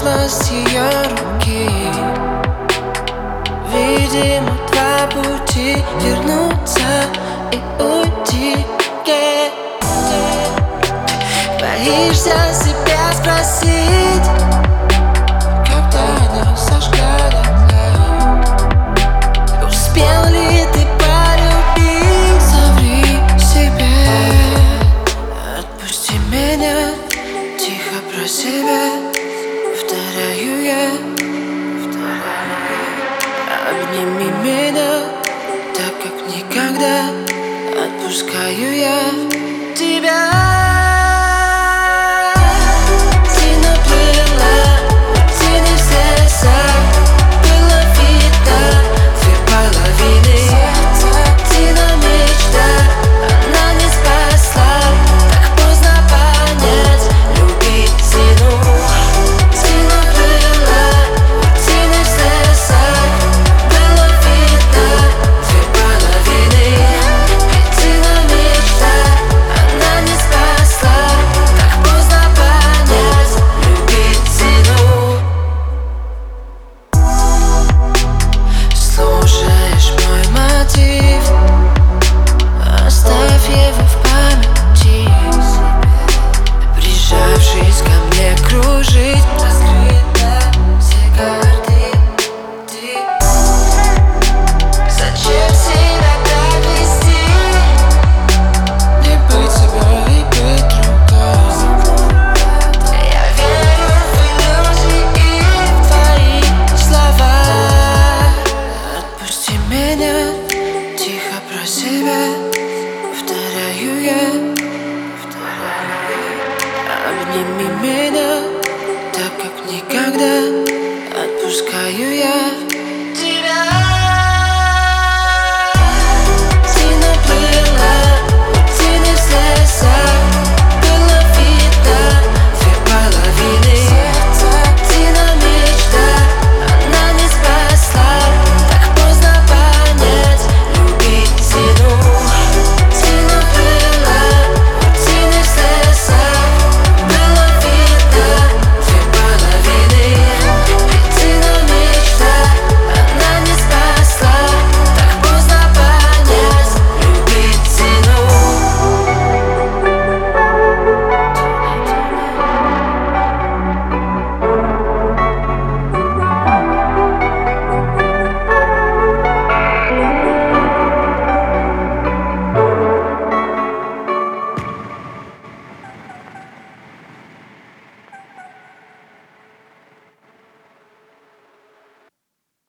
коснулась ее руки. Видимо, два пути: вернуться и уйти. Боишься себя спросить, когда она сожгла дотла? Успел ли ты полюбить? Соври себе, отпусти меня. Тихо про себя повторяю я. Обними меня так, как никогда. Отпускаю я тебя. Тихо про себя повторяю я. Обними меня так, как никогда. Отпускаю я.